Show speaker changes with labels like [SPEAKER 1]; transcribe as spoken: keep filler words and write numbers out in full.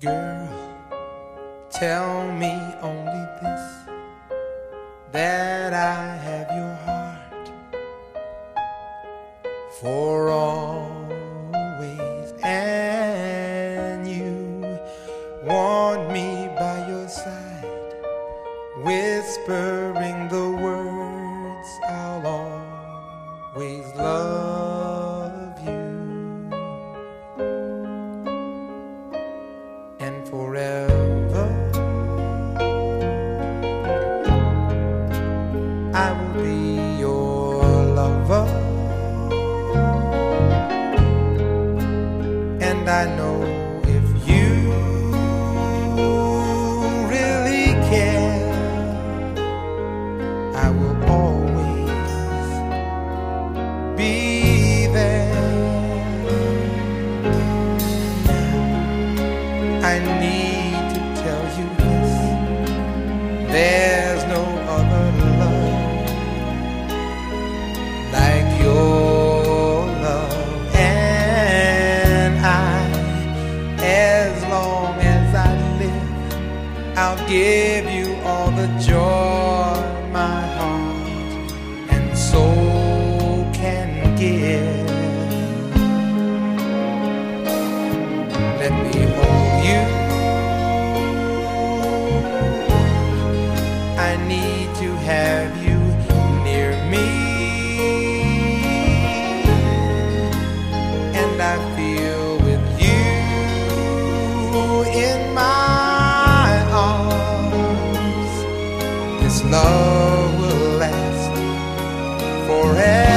[SPEAKER 1] Girl, tell me only this, that I have your heart for always, and you want me by your side, whispering the words, I'll always love you. And forever I will be your lover, and I know if you really care, I will always be there. I need to tell you this, there's no other love like your love, and I, as long as I live, I'll give you all the joy my heart and soul can give. Let me hold you, I need to have you near me, and I feel with you in my arms, this love will last forever.